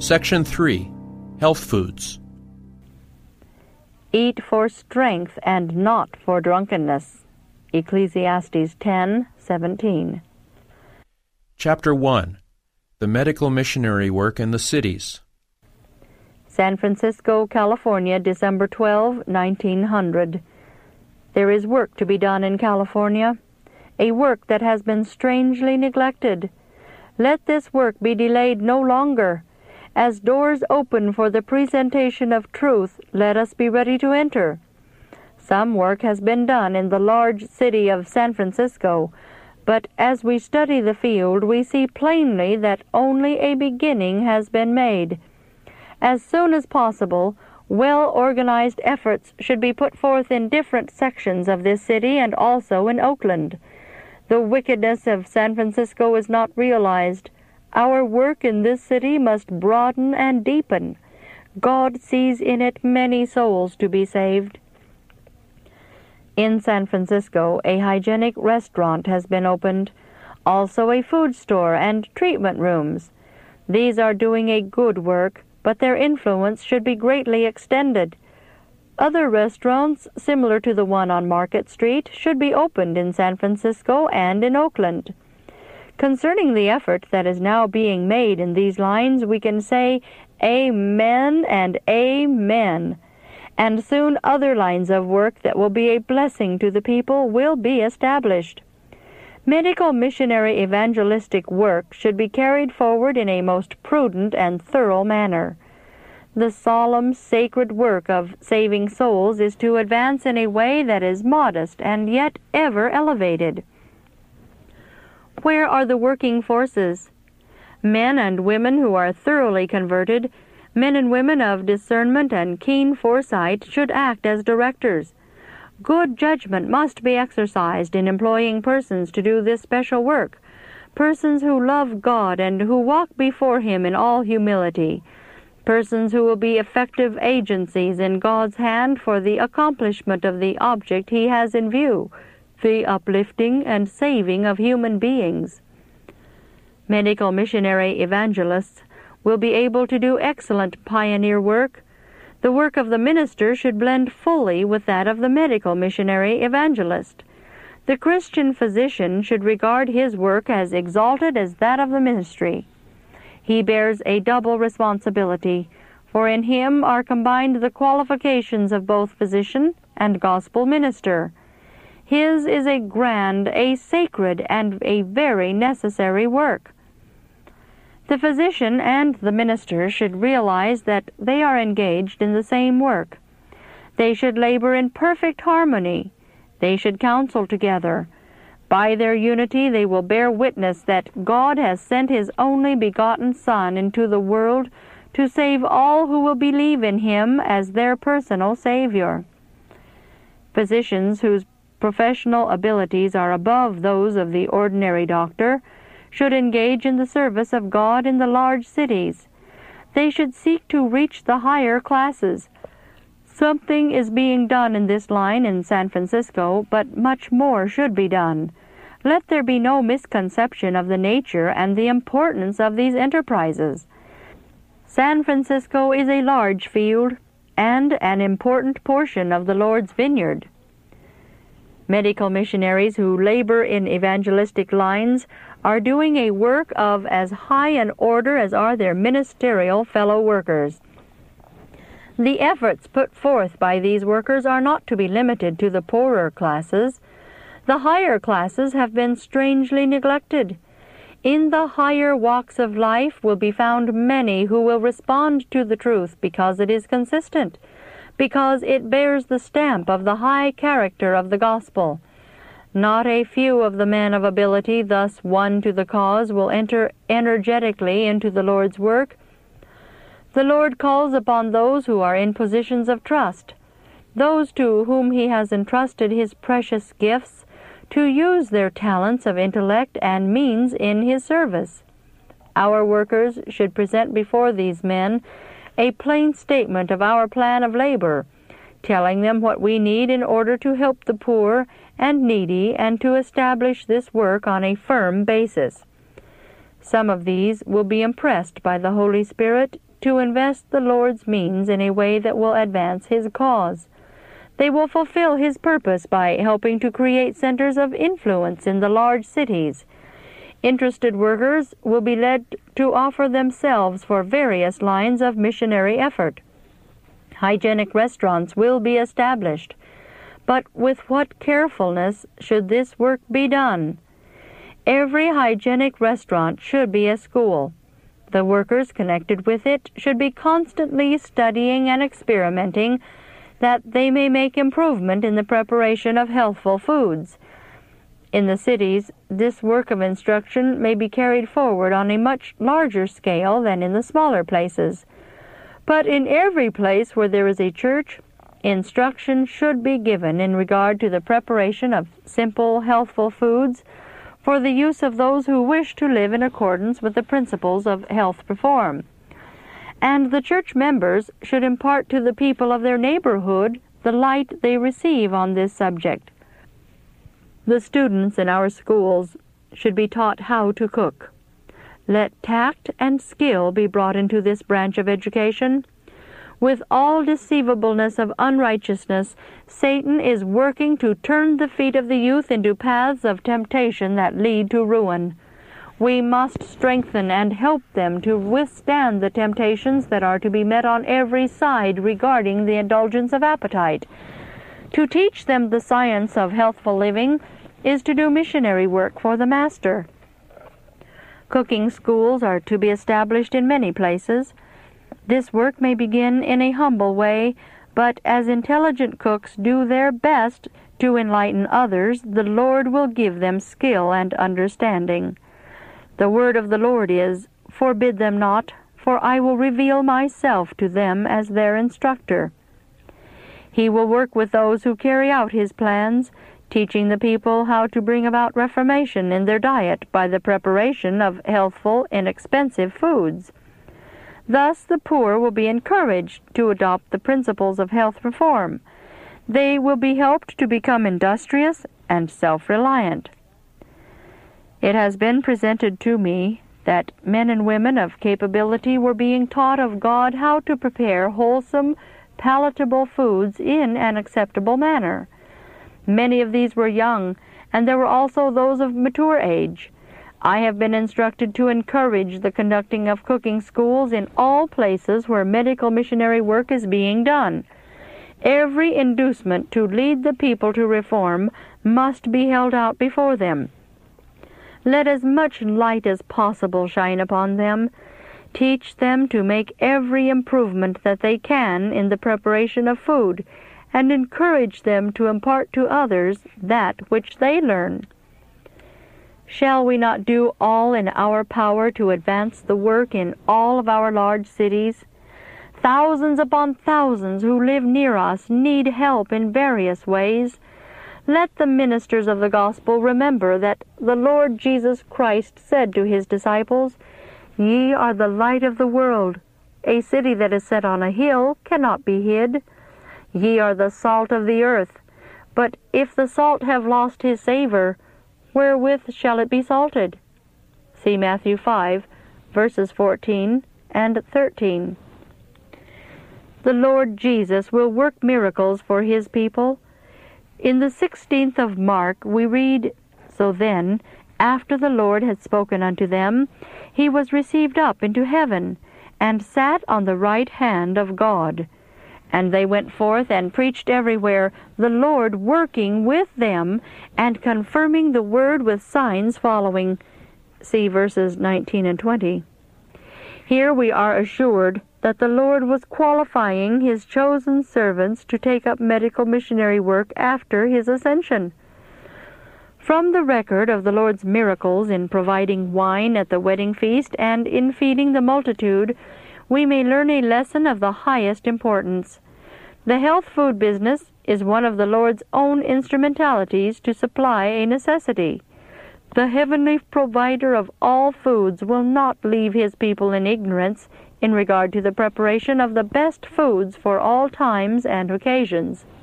Section 3. Health Foods. Eat for strength and not for drunkenness. Ecclesiastes 10:17. Chapter 1. The Medical Missionary Work in the Cities. San Francisco, California, December 12, 1900. There is work to be done in California, a work that has been strangely neglected. Let this work be delayed no longer. As doors open for the presentation of truth, let us be ready to enter. Some work has been done in the large city of San Francisco, but as we study the field, we see plainly that only a beginning has been made. As soon as possible, well-organized efforts should be put forth in different sections of this city and also in Oakland. The wickedness of San Francisco is not realized. Our work in this city must broaden and deepen. God sees in it many souls to be saved. In San Francisco, a hygienic restaurant has been opened, also a food store and treatment rooms. These are doing a good work, but their influence should be greatly extended. Other restaurants, similar to the one on Market Street, should be opened in San Francisco and in Oakland. Concerning the effort that is now being made in these lines, we can say amen and amen. And soon other lines of work that will be a blessing to the people will be established. Medical missionary evangelistic work should be carried forward in a most prudent and thorough manner. The solemn, sacred work of saving souls is to advance in a way that is modest and yet ever elevated. Where are the working forces? Men and women who are thoroughly converted, men and women of discernment and keen foresight should act as directors. Good judgment must be exercised in employing persons to do this special work, persons who love God and who walk before Him in all humility, persons who will be effective agencies in God's hand for the accomplishment of the object He has in view, the uplifting and saving of human beings. Medical missionary evangelists will be able to do excellent pioneer work. The work of the minister should blend fully with that of the medical missionary evangelist. The Christian physician should regard his work as exalted as that of the ministry. He bears a double responsibility, for in him are combined the qualifications of both physician and gospel minister. His is a grand, a sacred, and a very necessary work. The physician and the minister should realize that they are engaged in the same work. They should labor in perfect harmony. They should counsel together. By their unity they will bear witness that God has sent His only begotten Son into the world to save all who will believe in Him as their personal Savior. Physicians whose professional abilities are above those of the ordinary doctor should engage in the service of God in the large cities. They should seek to reach the higher classes. Something is being done in this line in San Francisco, but much more should be done. Let there be no misconception of the nature and the importance of these enterprises. San Francisco is a large field and an important portion of the Lord's vineyard. Medical missionaries who labor in evangelistic lines are doing a work of as high an order as are their ministerial fellow workers. The efforts put forth by these workers are not to be limited to the poorer classes. The higher classes have been strangely neglected. In the higher walks of life will be found many who will respond to the truth because it is consistent, because it bears the stamp of the high character of the gospel. Not a few of the men of ability thus won to the cause will enter energetically into the Lord's work. The Lord calls upon those who are in positions of trust, those to whom He has entrusted His precious gifts, to use their talents of intellect and means in His service. Our workers should present before these men a plain statement of our plan of labor, telling them what we need in order to help the poor and needy and to establish this work on a firm basis. Some of these will be impressed by the Holy Spirit to invest the Lord's means in a way that will advance His cause. They will fulfill His purpose by helping to create centers of influence in the large cities. Interested workers will be led to offer themselves for various lines of missionary effort. Hygienic restaurants will be established. But with what carefulness should this work be done? Every hygienic restaurant should be a school. The workers connected with it should be constantly studying and experimenting that they may make improvement in the preparation of healthful foods. In the cities, this work of instruction may be carried forward on a much larger scale than in the smaller places. But in every place where there is a church, instruction should be given in regard to the preparation of simple, healthful foods for the use of those who wish to live in accordance with the principles of health reform. And the church members should impart to the people of their neighborhood the light they receive on this subject. The students in our schools should be taught how to cook. Let tact and skill be brought into this branch of education. With all deceivableness of unrighteousness, Satan is working to turn the feet of the youth into paths of temptation that lead to ruin. We must strengthen and help them to withstand the temptations that are to be met on every side regarding the indulgence of appetite. To teach them the science of healthful living is to do missionary work for the Master. Cooking schools are to be established in many places. This work may begin in a humble way, but as intelligent cooks do their best to enlighten others, the Lord will give them skill and understanding. The word of the Lord is, "Forbid them not, for I will reveal myself to them as their instructor." He will work with those who carry out His plans, teaching the people how to bring about reformation in their diet by the preparation of healthful, inexpensive foods. Thus the poor will be encouraged to adopt the principles of health reform. They will be helped to become industrious and self-reliant. It has been presented to me that men and women of capability were being taught of God how to prepare wholesome, palatable foods in an acceptable manner. Many of these were young, and there were also those of mature age. I have been instructed to encourage the conducting of cooking schools in all places where medical missionary work is being done. Every inducement to lead the people to reform must be held out before them. Let as much light as possible shine upon them. Teach them to make every improvement that they can in the preparation of food, and encourage them to impart to others that which they learn. Shall we not do all in our power to advance the work in all of our large cities? Thousands upon thousands who live near us need help in various ways. Let the ministers of the gospel remember that the Lord Jesus Christ said to His disciples, "Ye are the light of the world. A city that is set on a hill cannot be hid. Ye are the salt of the earth. But if the salt have lost his savor, wherewith shall it be salted?" See Matthew 5, verses 14 and 13. The Lord Jesus will work miracles for His people. In the 16th of Mark we read, "So then, after the Lord had spoken unto them, He was received up into heaven, and sat on the right hand of God. And they went forth and preached everywhere, the Lord working with them, and confirming the word with signs following." See verses 19 and 20. Here we are assured that the Lord was qualifying His chosen servants to take up medical missionary work after His ascension. From the record of the Lord's miracles in providing wine at the wedding feast and in feeding the multitude, we may learn a lesson of the highest importance. The health food business is one of the Lord's own instrumentalities to supply a necessity. The heavenly provider of all foods will not leave His people in ignorance in regard to the preparation of the best foods for all times and occasions.